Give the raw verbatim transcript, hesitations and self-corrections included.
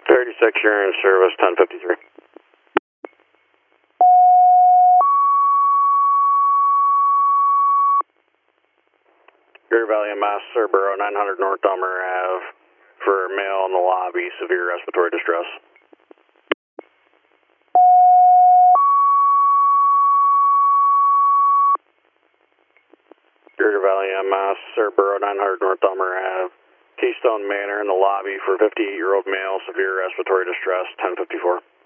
thirty-six, you're in service, ten fifty-three. Greater Valley, Mass, Cerbero, nine hundred North Elmer Ave for male in the lobby, severe respiratory distress. Greater Valley, Mass, Cerbero, nine hundred North Elmer Ave, Keystone Manor in the lobby for fifty-eight-year-old male, severe respiratory distress, ten fifty-four.